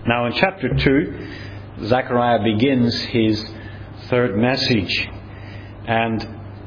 Now in chapter 2, Zechariah begins his third message. And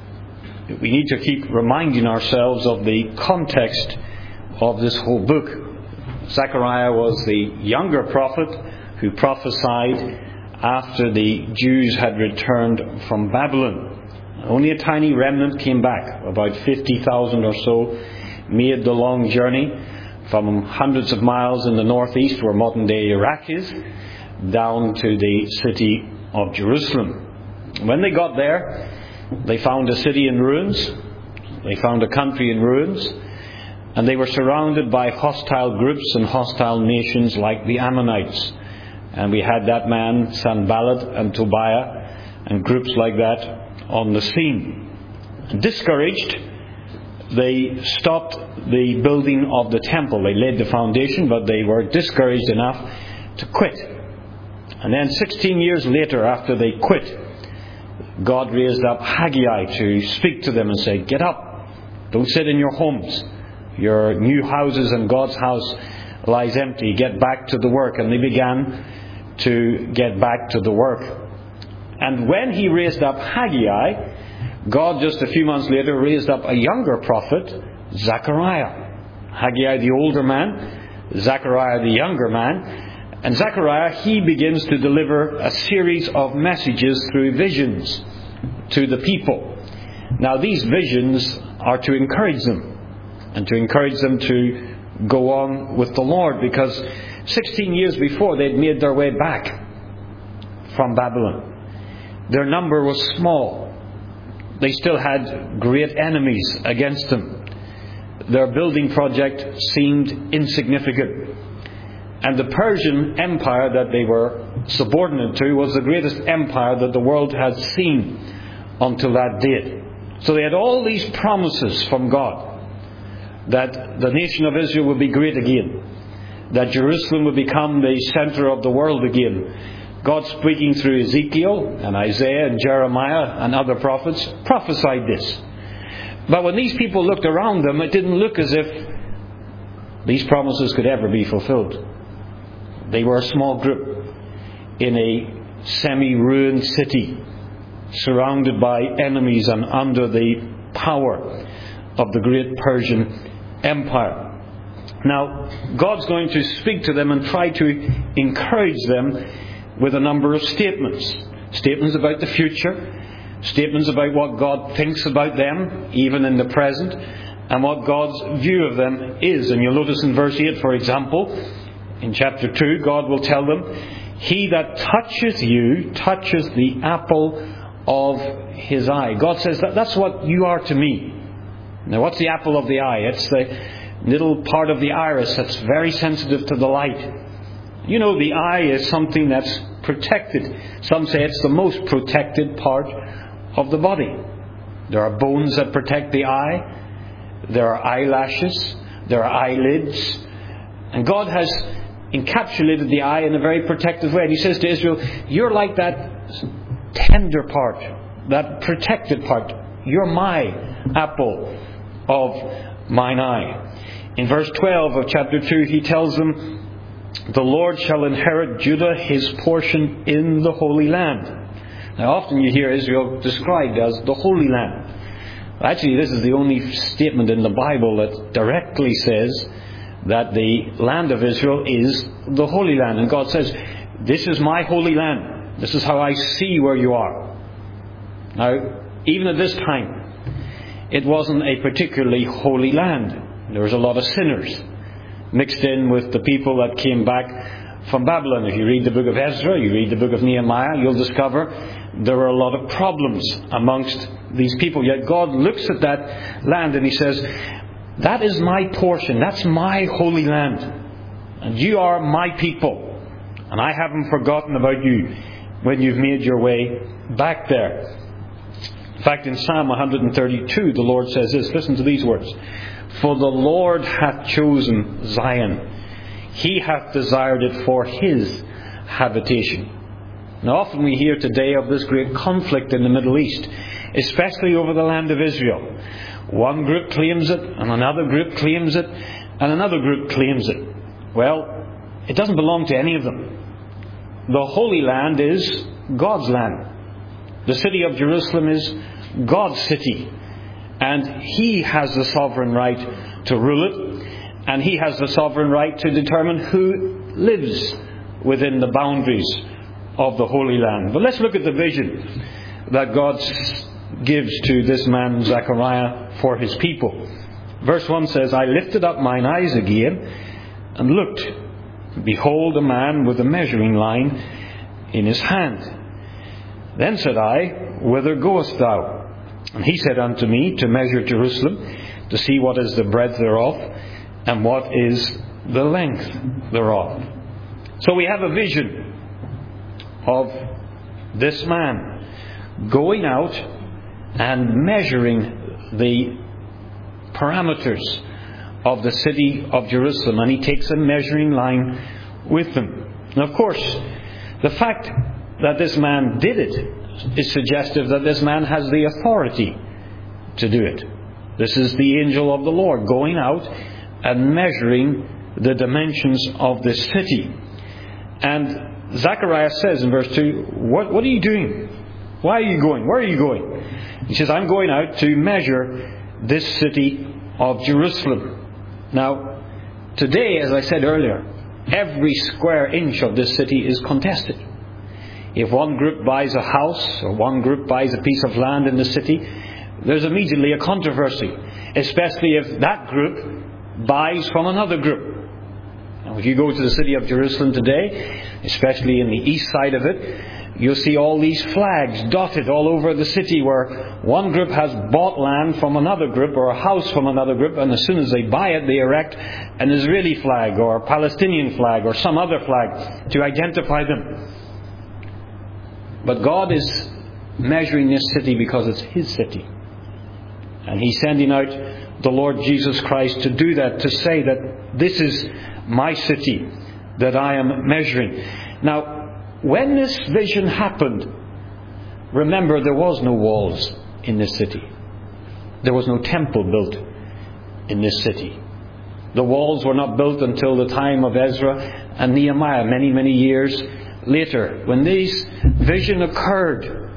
we need to keep reminding ourselves of the context of this whole book. Zechariah was the younger prophet who prophesied after the Jews had returned from Babylon. Only a tiny remnant came back. About 50,000 or so made the long journey from hundreds of miles in the northeast, where modern-day Iraq is, down to the city of Jerusalem. When they got there, they found a city in ruins. They found a country in ruins. And they were surrounded by hostile groups and hostile nations like the Ammonites. And we had that man, Sanballat and Tobiah, and groups like that on the scene. Discouraged, they stopped the building of the temple. They laid the foundation, but they were discouraged enough to quit. And then 16 years later, after they quit, God raised up Haggai to speak to them and say, "Get up, don't sit in your homes. Your new houses and God's house lies empty. Get back to the work." And they began to get back to the work. And when he raised up Haggai, God just a few months later raised up a younger prophet, Zechariah. Haggai the older man, Zechariah the younger man. And Zechariah, he begins to deliver a series of messages through visions to the people. Now these visions are to encourage them, and to encourage them to go on with the Lord, because 16 years before they'd made their way back from Babylon. Their number was small. They still had great enemies against them. Their building project seemed insignificant. And the Persian Empire that they were subordinate to was the greatest empire that the world had seen until that date. So they had all these promises from God that the nation of Israel would be great again, that Jerusalem would become the center of the world again. God, speaking through Ezekiel and Isaiah and Jeremiah and other prophets, prophesied this. But when these people looked around them, it didn't look as if these promises could ever be fulfilled. They were a small group in a semi-ruined city, surrounded by enemies and under the power of the great Persian Empire. Now, God's going to speak to them and try to encourage them with a number of statements. Statements about the future, statements about what God thinks about them, even in the present, and what God's view of them is. And you'll notice in verse 8, for example, in chapter 2, God will tell them, "He that touches you touches the apple of his eye." God says that's what you are to me. Now, what's the apple of the eye? It's the little part of the iris that's very sensitive to the light. You know, the eye is something that's protected. Some say it's the most protected part of the body. There are bones that protect the eye. There are eyelashes. There are eyelids. And God has encapsulated the eye in a very protective way. And He says to Israel, "You're like that tender part, that protected part. You're my apple of mine eye." In verse 12 of chapter 2, He tells them, "The Lord shall inherit Judah, His portion in the Holy Land." Now often you hear Israel described as the Holy Land. Actually, this is the only statement in the Bible that directly says that the land of Israel is the Holy Land. And God says, "This is my Holy Land. This is how I see where you are." Now, even at this time, it wasn't a particularly holy land. There was a lot of sinners mixed in with the people that came back from Babylon. If you read the book of Ezra, you read the book of Nehemiah, you'll discover there were a lot of problems amongst these people. Yet God looks at that land and He says, "That is my portion. That's my holy land. And you are my people. And I haven't forgotten about you when you've made your way back there." In fact, in Psalm 132, the Lord says this. Listen to these words. "For the Lord hath chosen Zion. He hath desired it for His habitation." Now often we hear today of this great conflict in the Middle East, especially over the land of Israel. One group claims it, and another group claims it, and another group claims it. Well, it doesn't belong to any of them. The Holy Land is God's land. The city of Jerusalem is God's city. And He has the sovereign right to rule it. And He has the sovereign right to determine who lives within the boundaries of the Holy Land. But let's look at the vision that God gives to this man Zechariah for his people. Verse 1 says, I lifted up mine eyes again and looked. Behold, a man with a measuring line in his hand. Then said I, Whither goest thou? And he said unto me, To measure Jerusalem, to see what is the breadth thereof, and what is the length thereof. So we have a vision of this man going out and measuring the parameters of the city of Jerusalem, and he takes a measuring line with him. And of course, the fact that this man did it is suggestive that this man has the authority to do it. This is the angel of the Lord going out and measuring the dimensions of this city. And Zechariah says in verse 2, What are you doing? Why are you going? Where are you going? He says, I'm going out to measure this city of Jerusalem. Now, today, as I said earlier, every square inch of this city is contested. If one group buys a house or one group buys a piece of land in the city, there's immediately a controversy, especially if that group buys from another group. Now, if you go to the city of Jerusalem today, especially in the east side of it, you'll see all these flags dotted all over the city where one group has bought land from another group or a house from another group, and as soon as they buy it, they erect an Israeli flag or a Palestinian flag or some other flag to identify them. But God is measuring this city because it's His city. And He's sending out the Lord Jesus Christ to do that, to say that this is my city that I am measuring. Now, when this vision happened, remember there was no walls in this city. There was no temple built in this city. The walls were not built until the time of Ezra and Nehemiah, many, many years later. When this vision occurred,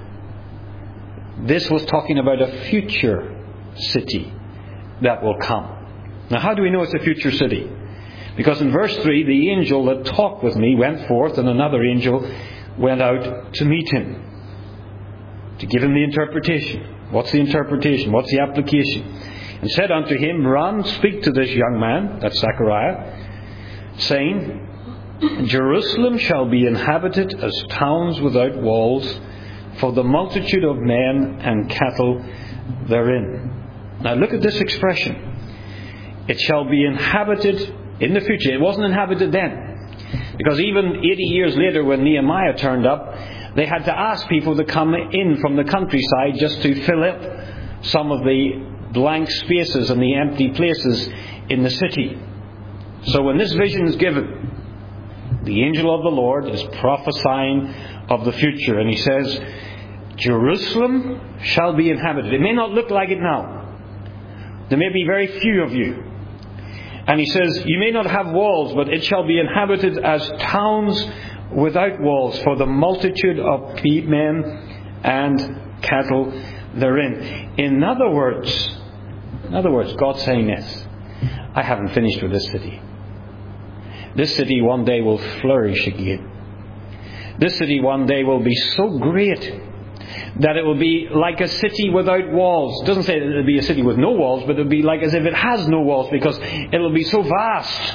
this was talking about a future city that will come. Now, how do we know it's a future city? Because in verse 3, the angel that talked with me went forth, and another angel went out to meet him, to give him the interpretation. What's the interpretation? What's the application? And said unto him, Run, speak to this young man, that's Zechariah, saying, Jerusalem shall be inhabited as towns without walls, for the multitude of men and cattle therein. Now look at this expression. It shall be inhabited in the future. It wasn't inhabited then. Because even 80 years later, when Nehemiah turned up, they had to ask people to come in from the countryside just to fill up some of the blank spaces and the empty places in the city. So when this vision is given, the angel of the Lord is prophesying of the future. And he says, Jerusalem shall be inhabited. It may not look like it now. There may be very few of you. And he says, you may not have walls, but it shall be inhabited as towns without walls, for the multitude of men and cattle therein. In other words, God's saying this: I haven't finished with this city. This city one day will flourish again. This city one day will be so great that it will be like a city without walls. It doesn't say that it will be a city with no walls, but it will be like as if it has no walls, because it will be so vast.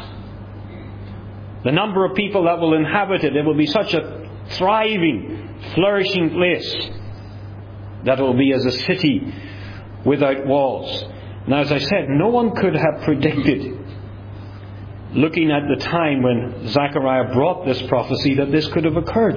The number of people that will inhabit it will be such a thriving, flourishing place that it will be as a city without walls. Now, as I said, no one could have predicted, looking at the time when Zechariah brought this prophecy, that this could have occurred.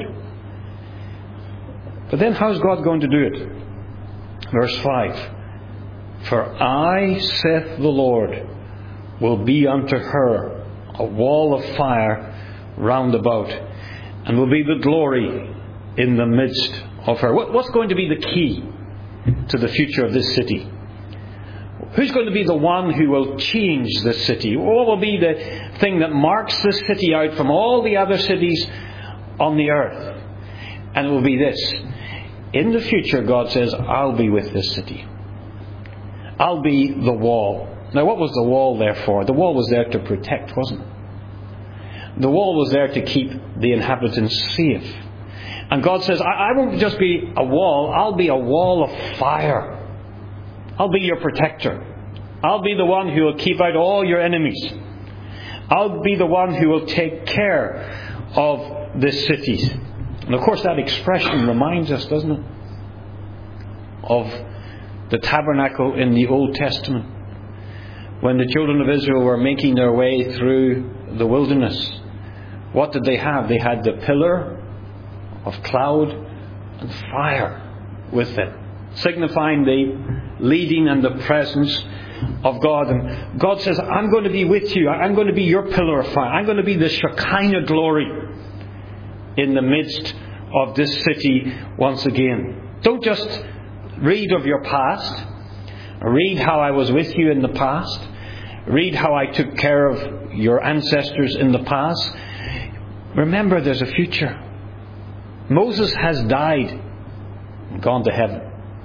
But then how's God going to do it? Verse 5. For I, saith the Lord, will be unto her a wall of fire round about, and will be the glory in the midst of her. What's going to be the key to the future of this city? Who's going to be the one who will change this city? What will be the thing that marks this city out from all the other cities on the earth? And it will be this. In the future, God says, I'll be with this city. I'll be the wall. Now, what was the wall there for? The wall was there to protect, wasn't it? The wall was there to keep the inhabitants safe. And God says, I won't just be a wall, I'll be a wall of fire. I'll be your protector. I'll be the one who will keep out all your enemies. I'll be the one who will take care of this city. And of course that expression reminds us, doesn't it, of the tabernacle in the Old Testament. When the children of Israel were making their way through the wilderness, what did they have? They had the pillar of cloud and fire with them, signifying the leading and the presence of God. And God says, I'm going to be with you. I'm going to be your pillar of fire. I'm going to be the Shekinah glory in the midst of this city once again. Don't just read of your past. Read how I was with you in the past. Read how I took care of your ancestors in the past. Remember, there's a future. Moses has died and gone to heaven.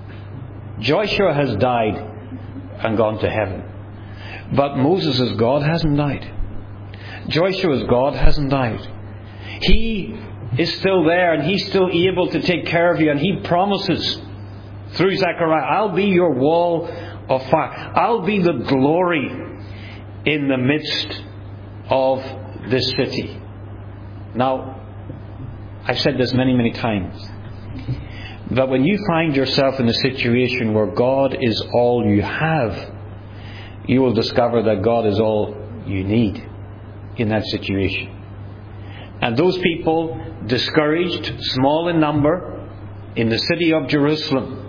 Joshua has died and gone to heaven. But Moses' God hasn't died. Joshua's God hasn't died. He is still there, and He's still able to take care of you. And He promises through Zechariah, I'll be your wall of fire. I'll be the glory in the midst of this city. Now, I've said this many, many times, but when you find yourself in a situation where God is all you have, you will discover that God is all you need in that situation. And those people, discouraged, small in number, in the city of Jerusalem,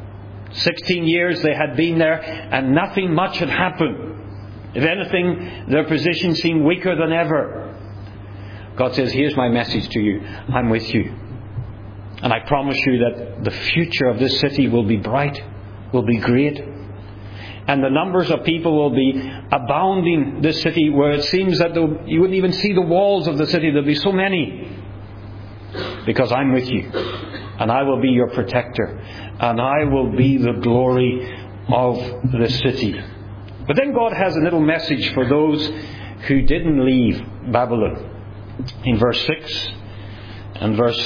16 years they had been there and nothing much had happened. If anything, their position seemed weaker than ever. God says, here's my message to you. I'm with you. And I promise you that the future of this city will be bright, will be great. And the numbers of people will be abounding this city, where it seems that you wouldn't even see the walls of the city. There'll be so many. Because I'm with you. And I will be your protector. And I will be the glory of the city. But then God has a little message for those who didn't leave Babylon. In verse 6 and verse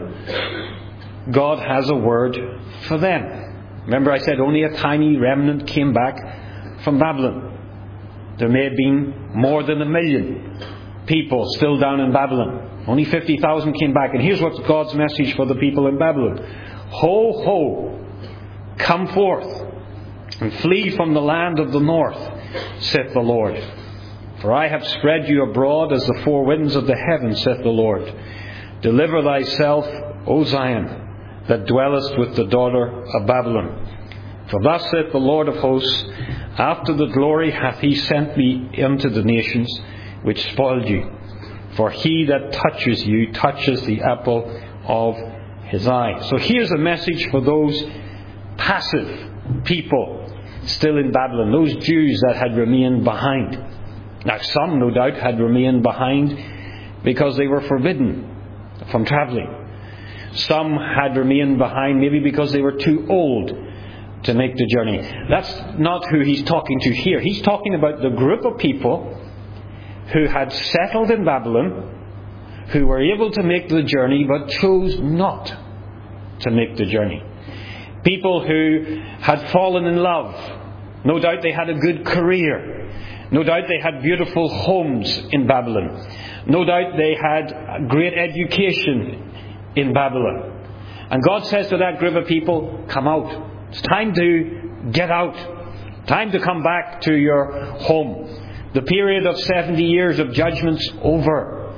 7, God has a word for them. Remember I said only a tiny remnant came back from Babylon. There may have been more than 1 million people still down in Babylon. Only 50,000 came back. And here's what's God's message for the people in Babylon. Ho, ho, come forth and flee from the land of the north, saith the Lord. For I have spread you abroad as the four winds of the heaven, saith the Lord. Deliver thyself, O Zion, that dwellest with the daughter of Babylon. For thus saith the Lord of hosts, after the glory hath He sent me unto the nations which spoiled you. For he that touches you touches the apple of His eye. So here's a message for those passive people still in Babylon, those Jews that had remained behind. Now some, no doubt, had remained behind because they were forbidden from travelling. Some had remained behind maybe because they were too old to make the journey. That's not who He's talking to here. He's talking about the group of people who had settled in Babylon, who were able to make the journey but chose not to make the journey. People who had fallen in love. No doubt they had a good career. No doubt they had beautiful homes in Babylon. No doubt they had great education in Babylon. And God says to that group of people, come out. It's time to get out. Time to come back to your home. The period of 70 years of judgment's over.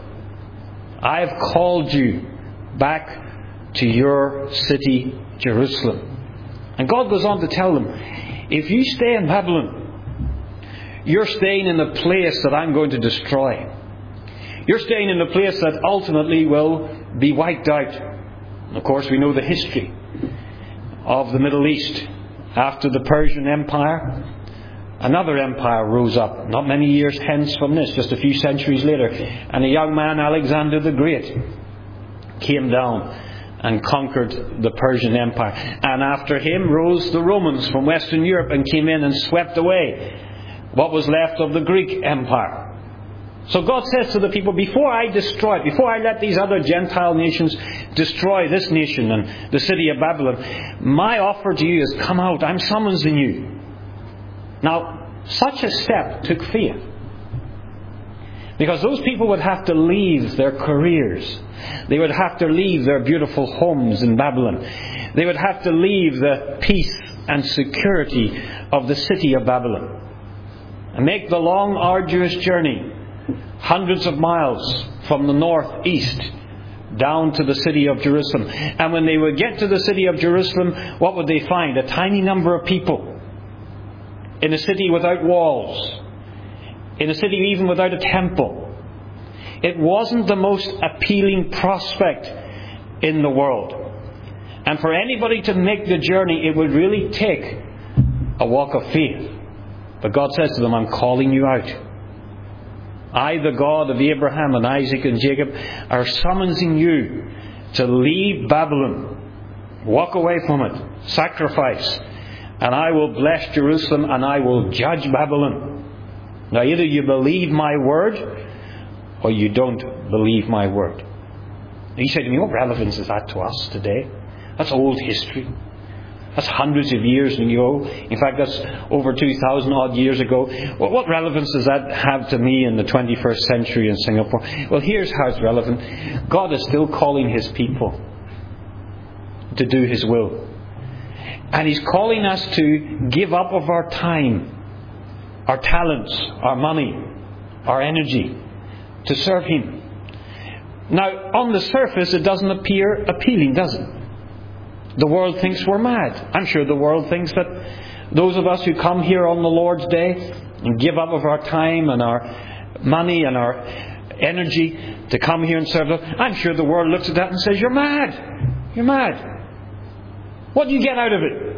I have called you back to your city, Jerusalem. And God goes on to tell them, if you stay in Babylon, you're staying in a place that I'm going to destroy. You're staying in a place that ultimately will be wiped out. And of course, we know the history of the Middle East. After the Persian Empire, another empire rose up, not many years hence from this, just a few centuries later. And a young man, Alexander the Great, came down and conquered the Persian Empire. And after him rose the Romans from Western Europe and came in and swept away what was left of the Greek Empire. So God says to the people, before I destroy it, before I let these other Gentile nations destroy this nation and the city of Babylon, my offer to you is come out. I'm summoning you. Now, such a step took faith. Because those people would have to leave their careers. They would have to leave their beautiful homes in Babylon. They would have to leave the peace and security of the city of Babylon and make the long, arduous journey, hundreds of miles from the northeast down to the city of Jerusalem. And when they would get to the city of Jerusalem, what would they find? A tiny number of people in a city without walls, in a city even without a temple. It wasn't the most appealing prospect in the world. And for anybody to make the journey, it would really take a walk of faith. But God says to them, I'm calling you out. I, the God of Abraham and Isaac and Jacob, are summoning you to leave Babylon. Walk away from it. Sacrifice. And I will bless Jerusalem and I will judge Babylon. Now either you believe my word or you don't believe my word. And you say to me, what relevance is that to us today? That's old history. That's hundreds of years ago. In fact, that's over 2,000 odd years ago. Well, what relevance does that have to me in the 21st century in Singapore? Well, here's how it's relevant. God is still calling His people to do His will. And He's calling us to give up of our time, our talents, our money, our energy, to serve Him. Now, on the surface, it doesn't appear appealing, does it? The world thinks we're mad. I'm sure the world thinks that those of us who come here on the Lord's Day and give up of our time and our money and our energy to come here and serve them, I'm sure the world looks at that and says, you're mad. You're mad. What do you get out of it?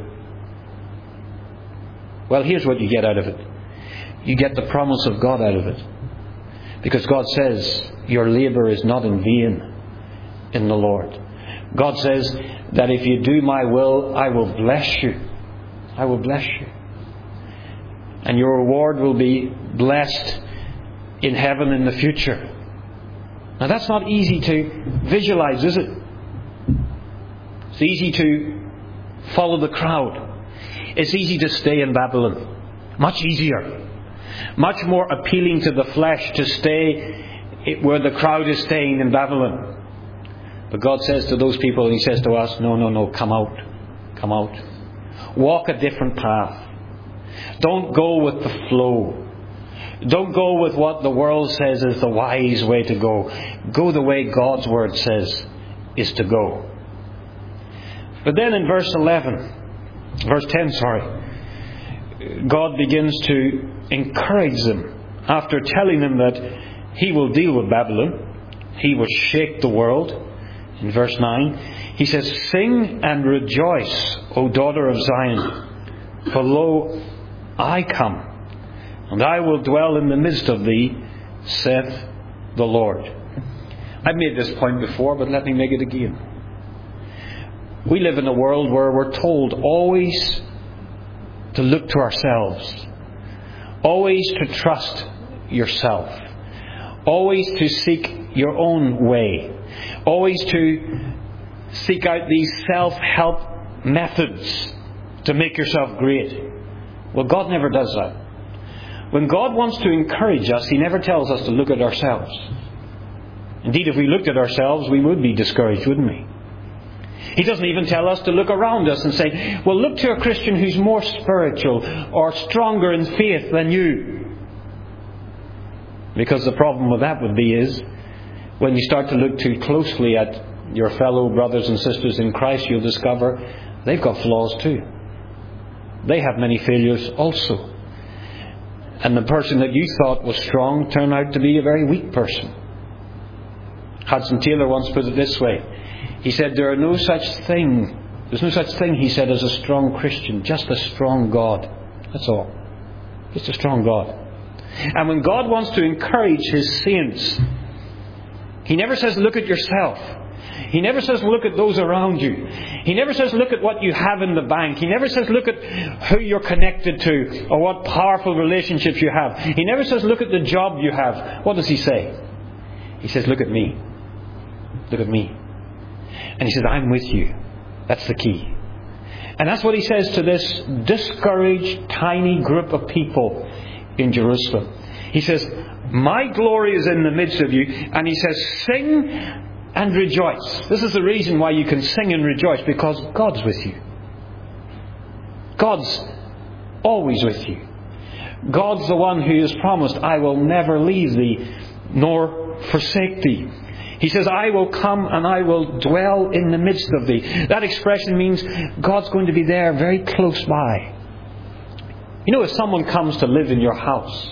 Well, here's what you get out of it. You get the promise of God out of it. Because God says, your labour is not in vain in the Lord. God says that if you do my will, I will bless you. I will bless you. And your reward will be blessed in heaven in the future. Now that's not easy to visualize, is it? It's easy to follow the crowd. It's easy to stay in Babylon. Much easier. Much more appealing to the flesh to stay where the crowd is staying in Babylon. But God says to those people, and He says to us, no, come out. Come out. Walk a different path. Don't go with the flow. Don't go with what the world says is the wise way to go. Go the way God's Word says is to go. But then in verse 10, God begins to encourage them after telling them that He will deal with Babylon. He will shake the world. In verse 9, He says, sing and rejoice, O daughter of Zion, for lo, I come, and I will dwell in the midst of thee, saith the Lord. I've made this point before, but let me make it again. We live in a world where we're told always to look to ourselves, always to trust yourself, always to seek your own way, always to seek out these self-help methods to make yourself great. Well, God never does that. When God wants to encourage us, He never tells us to look at ourselves. Indeed, if we looked at ourselves, we would be discouraged, wouldn't we? He doesn't even tell us to look around us and say, well, look to a Christian who's more spiritual or stronger in faith than you. Because the problem with that would be is, when you start to look too closely at your fellow brothers and sisters in Christ, you'll discover they've got flaws too. They have many failures also. And the person that you thought was strong turned out to be a very weak person. Hudson Taylor once put it this way. He said, there's no such thing, he said, as a strong Christian, just a strong God. That's all. He's a strong God. And when God wants to encourage His saints, He never says, look at yourself. He never says, look at those around you. He never says, look at what you have in the bank. He never says, look at who you're connected to or what powerful relationships you have. He never says, look at the job you have. What does He say? He says, look at me. Look at me. And He says, I'm with you. That's the key. And that's what He says to this discouraged, tiny group of people in Jerusalem. He says, my glory is in the midst of you. And He says, sing and rejoice. This is the reason why you can sing and rejoice, because God's with you. God's always with you. God's the one who has promised, I will never leave thee nor forsake thee. He says, I will come and I will dwell in the midst of thee. That expression means God's going to be there very close by. You know, if someone comes to live in your house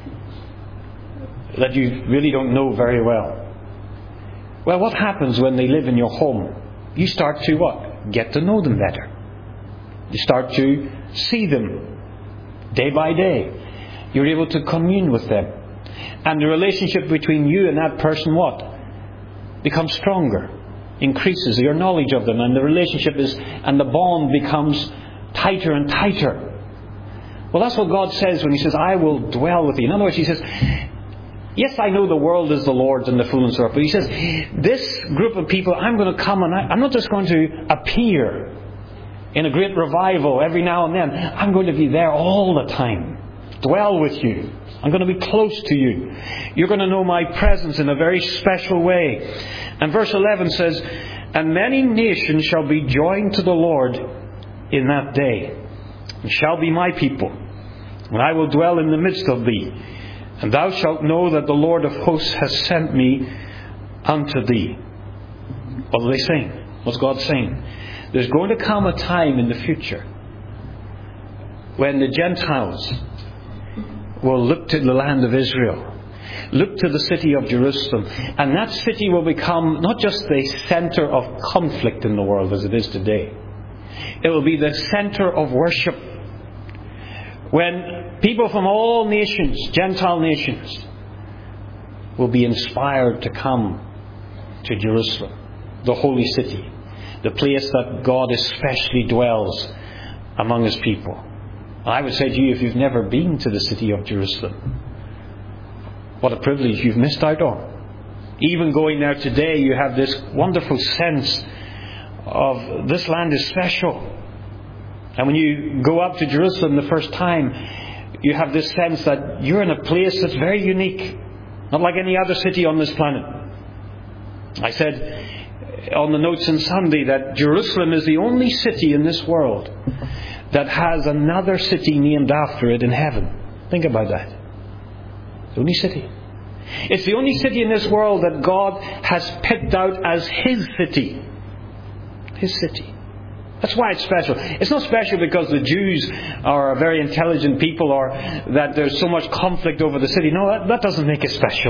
that you really don't know very well, well, what happens when they live in your home? You start to what? Get to know them better. You start to see them day by day. You're able to commune with them. And the relationship between you and that person, what? Becomes stronger. Increases your knowledge of them. And the relationship and the bond becomes tighter and tighter. Well, that's what God says when He says, I will dwell with you. In other words, He says, yes, I know the world is the Lord's and the fullness thereof. But He says, this group of people, I'm going to come and I'm not just going to appear in a great revival every now and then. I'm going to be there all the time. Dwell with you. I'm going to be close to you. You're going to know my presence in a very special way. And verse 11 says, and many nations shall be joined to the Lord in that day, and shall be my people. And I will dwell in the midst of thee. And thou shalt know that the Lord of hosts has sent me unto thee. What are they saying? What's God saying? There's going to come a time in the future when the Gentiles will look to the land of Israel, look to the city of Jerusalem, and that city will become not just the centre of conflict in the world as it is today. It will be the centre of worship. When people from all nations, Gentile nations, will be inspired to come to Jerusalem, the holy city, the place that God especially dwells among His people. I would say to you, if you've never been to the city of Jerusalem, what a privilege you've missed out on. Even going there today, you have this wonderful sense of this land is special. And when you go up to Jerusalem the first time, you have this sense that you're in a place that's very unique, not like any other city on this planet. I said on the notes on Sunday that Jerusalem is the only city in this world that has another city named after it in heaven. Think about that. The only city. It's the only city in this world that God has picked out as His city. His city. That's why it's special. It's not special because the Jews are a very intelligent people or that there's so much conflict over the city. No, that doesn't make it special.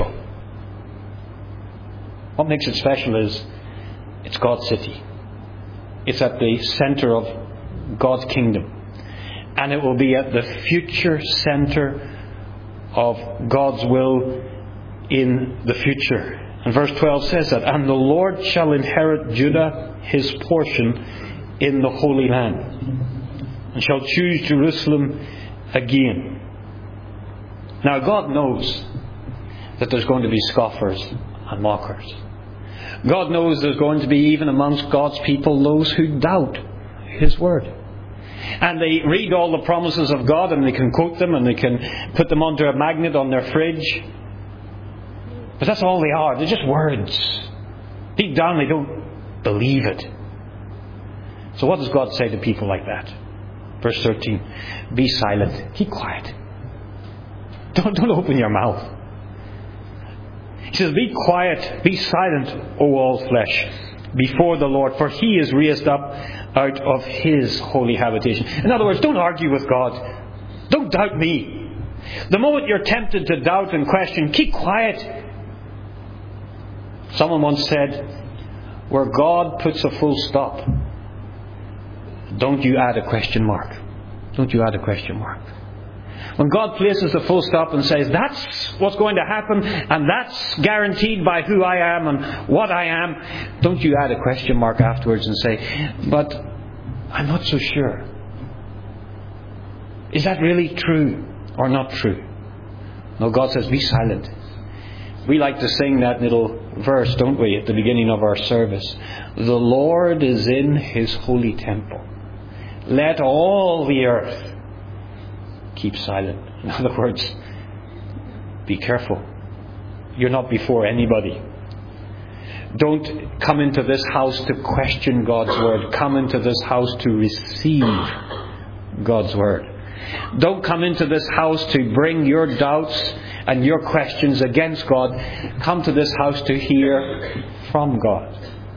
What makes it special is it's God's city. It's at the centre of God's kingdom. And it will be at the future centre of God's will in the future. And verse 12 says that, and the Lord shall inherit Judah His portion in the Holy Land, and shall choose Jerusalem again. Now God knows that there's going to be scoffers and mockers. God knows there's going to be, even amongst God's people, those who doubt His word. And they read all the promises of God and they can quote them and they can put them onto a magnet on their fridge. But that's all they are. They're just words. Deep down they don't believe it. So what does God say to people like that? Verse 13. Be silent. Keep quiet. Don't open your mouth. He says, be quiet, be silent, O all flesh, before the Lord, for He is raised up out of His holy habitation. In other words, don't argue with God. Don't doubt me. The moment you're tempted to doubt and question, keep quiet. Someone once said, where God puts a full stop, don't you add a question mark. Don't you add a question mark. When God places a full stop and says, that's what's going to happen, and that's guaranteed by who I am and what I am, don't you add a question mark afterwards and say, but I'm not so sure. Is that really true or not true? No, God says, be silent. We like to sing that little verse, don't we, at the beginning of our service. The Lord is in His holy temple. Let all the earth keep silent. In other words, be careful. You're not before anybody. Don't come into this house to question God's word. Come into this house to receive God's word. Don't come into this house to bring your doubts and your questions against God. Come to this house to hear from God.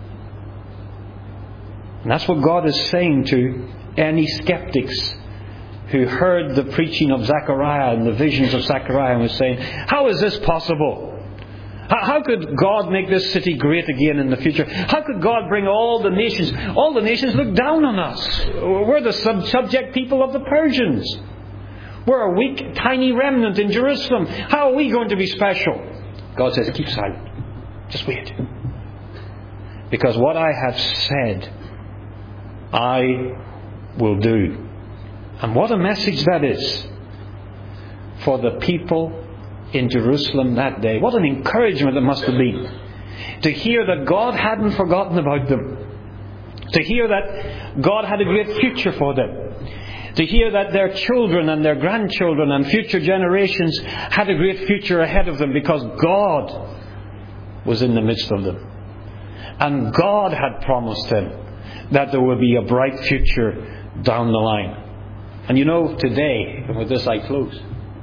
And that's what God is saying to any skeptics who heard the preaching of Zechariah and the visions of Zechariah and was saying, how is this possible? How could God make this city great again in the future? How could God bring all the nations? All the nations look down on us. We're the subject people of the Persians. We're a weak, tiny remnant in Jerusalem. How are we going to be special? God says, keep silent. Just wait. Because what I have said, I will do. And what a message that is for the people in Jerusalem that day. What an encouragement it must have been to hear that God hadn't forgotten about them. To hear that God had a great future for them. To hear that their children and their grandchildren and future generations had a great future ahead of them because God was in the midst of them. And God had promised them that there would be a bright future down the line. And you know, today, and with this I close,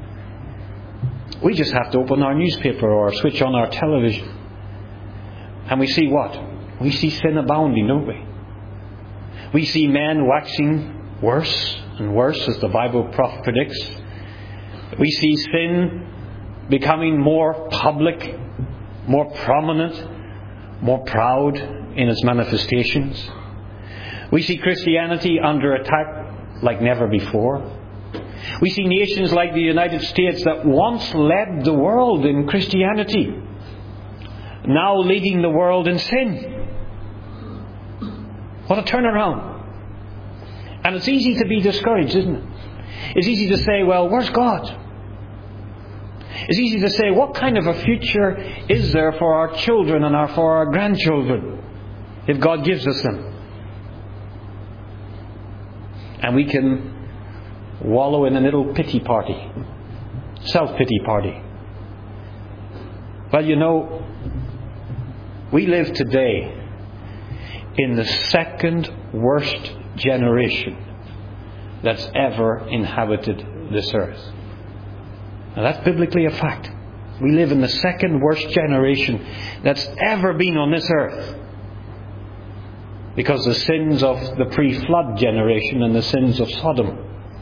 we just have to open our newspaper or switch on our television. And we see what? We see sin abounding, don't we? We see men waxing worse and worse, as the Bible predicts. We see sin becoming more public, more prominent, more proud in its manifestations. We see Christianity under attack like never before. We see nations like the United States that once led the world in Christianity, now leading the world in sin. What a turnaround. And it's easy to be discouraged, isn't it? It's easy to say, well, where's God? It's easy to say, what kind of a future is there for our children and for our grandchildren if God gives us them? And we can wallow in a little pity party, self-pity party. Well, you know, we live today in the second worst generation that's ever inhabited this earth. Now that's biblically a fact. We live in the second worst generation that's ever been on this earth. Because the sins of the pre-flood generation and the sins of Sodom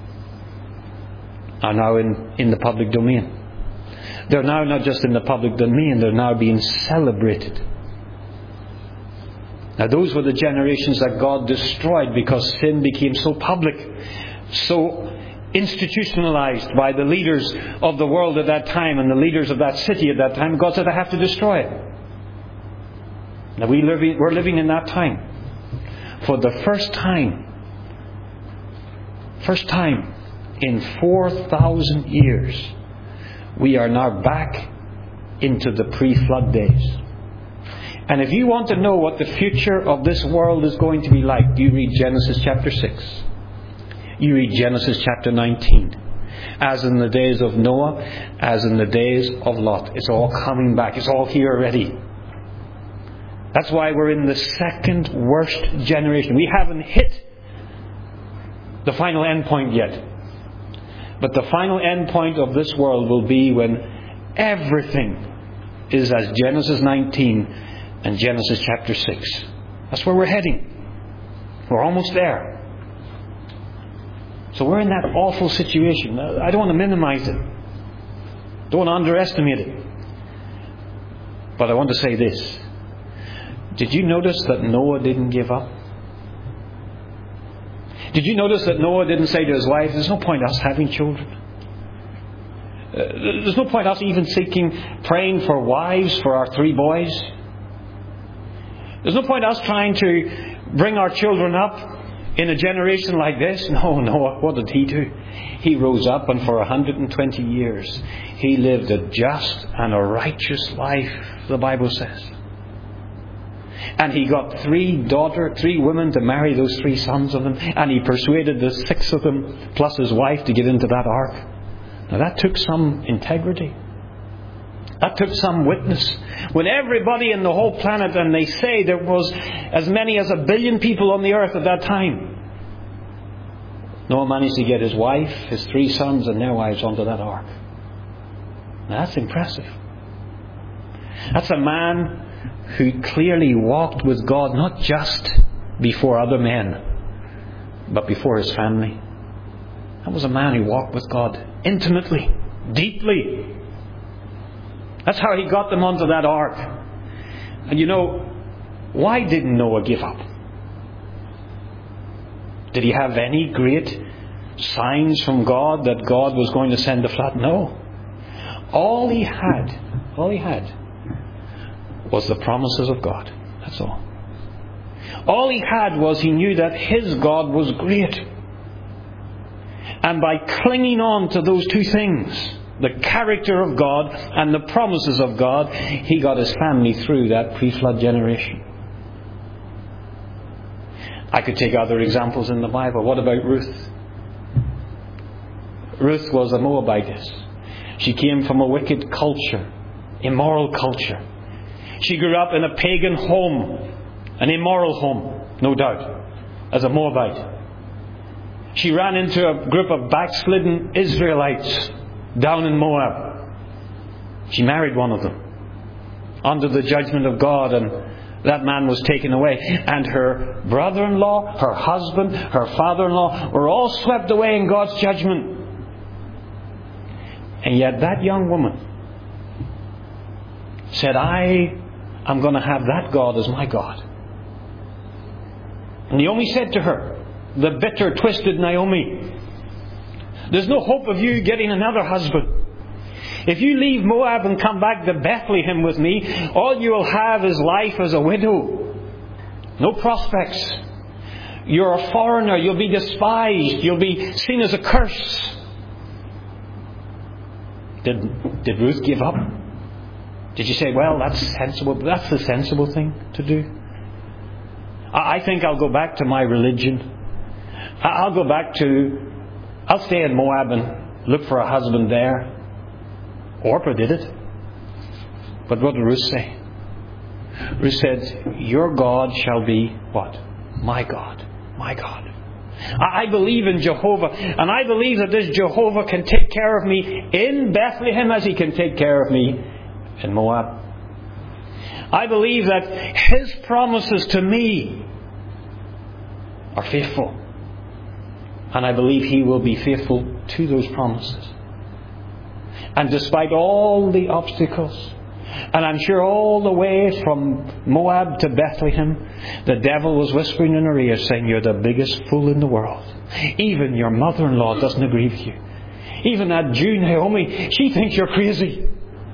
are now in the public domain. They're now not just in the public domain, they're now being celebrated. Now those were the generations that God destroyed because sin became so public, so institutionalized by the leaders of the world at that time and the leaders of that city at that time. God said, I have to destroy it. Now we're living in that time. For the first time in 4,000 years, we are now back into the pre-flood days. And if you want to know what the future of this world is going to be like, you read Genesis chapter 6. You read Genesis chapter 19. As in the days of Noah, as in the days of Lot. It's all coming back. It's all here already. That's why we're in the second worst generation. We haven't hit the final end point yet. But the final end point of this world will be when everything is as Genesis 19 and Genesis chapter 6. That's where we're heading. We're almost there. So we're in that awful situation. I don't want to minimize it. Don't want to underestimate it. But I want to say this. Did you notice that Noah didn't give up? Did you notice that Noah didn't say to his wife, there's no point us having children? There's no point us even praying for wives for our 3 boys. There's no point us trying to bring our children up in a generation like this. No, Noah, what did he do? He rose up, and for 120 years he lived a just and a righteous life, the Bible says. And he got 3 women to marry those 3 sons of them, and he persuaded the 6 of them plus his wife to get into that ark. Now that took some integrity. That took some witness. When everybody in the whole planet, and they say there was as many as 1 billion people on the earth at that time, Noah managed to get his wife, his 3 sons and their wives onto that ark. Now that's impressive. That's a man who clearly walked with God, not just before other men, but before his family. That was a man who walked with God intimately, deeply. That's how he got them onto that ark. And you know, why didn't Noah give up? Did he have any great signs from God that God was going to send a flood? No. All he had was the promises of God. That's all. All he had was he knew that his God was great. And by clinging on to those 2 things, the character of God and the promises of God, he got his family through that pre-flood generation. I could take other examples in the Bible. What about Ruth? Ruth was a Moabitess. She came from a wicked culture, immoral culture. She grew up in a pagan home, an immoral home, no doubt, as a Moabite. She ran into a group of backslidden Israelites down in Moab. She married one of them under the judgment of God, and that man was taken away. And her brother-in-law, her husband, her father-in-law were all swept away in God's judgment. And yet that young woman said, I am going to have that God as my God. And Naomi said to her, the bitter, twisted Naomi, there's no hope of you getting another husband. If you leave Moab and come back to Bethlehem with me, all you will have is life as a widow. No prospects. You're a foreigner. You'll be despised. You'll be seen as a curse. Did Ruth give up? Did she say, well, that's sensible. That's the sensible thing to do? I think I'll go back to my religion. I'll stay in Moab and look for a husband there. Orpah did it. But what did Ruth say? Ruth said, your God shall be what? My God. My God. I believe in Jehovah, and I believe that this Jehovah can take care of me in Bethlehem as he can take care of me in Moab. I believe that his promises to me are faithful. And I believe he will be faithful to those promises. And despite all the obstacles, and I'm sure all the way from Moab to Bethlehem, the devil was whispering in her ear saying, you're the biggest fool in the world. Even your mother-in-law doesn't agree with you. Even that Jew Naomi, she thinks you're crazy.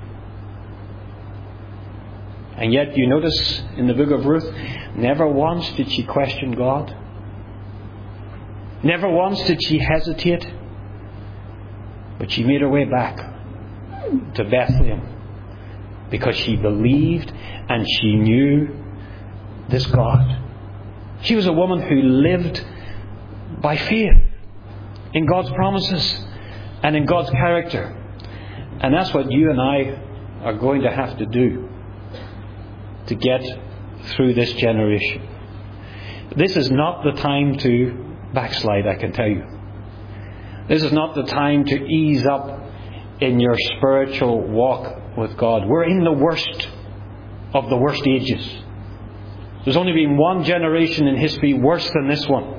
And yet you notice in the book of Ruth, never once did she question God. Never once did she hesitate. But she made her way back to Bethlehem because she believed and she knew this God. She was a woman who lived by faith in God's promises and in God's character. And that's what you and I are going to have to do to get through this generation. This is not the time to backslide, I can tell you. This is not the time to ease up in your spiritual walk with God. We're in the worst of the worst ages. There's only been one generation in history worse than this one.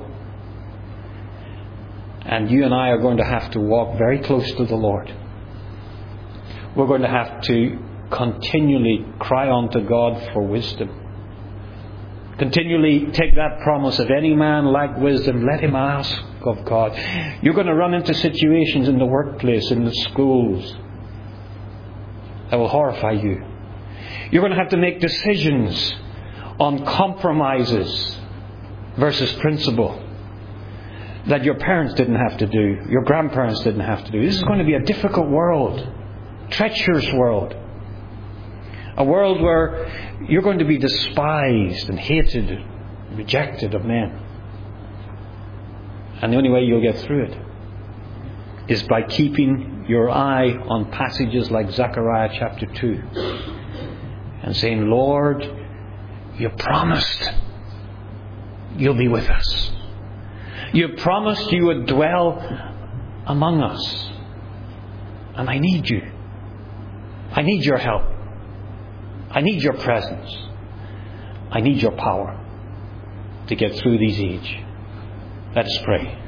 And you and I are going to have to walk very close to the Lord. We're going to have to continually cry unto God for wisdom. Continually take that promise, if any man lack wisdom, let him ask of God. You're going to run into situations in the workplace, in the schools, that will horrify you. You're going to have to make decisions on compromises versus principle that your parents didn't have to do, your grandparents didn't have to do. This is going to be a difficult world, treacherous world. A world where you're going to be despised and hated, rejected of men. And the only way you'll get through it is by keeping your eye on passages like Zechariah chapter 2 and saying, Lord, you promised you'll be with us. You promised you would dwell among us. And I need you. I need your help. I need your presence. I need your power to get through this age. Let us pray.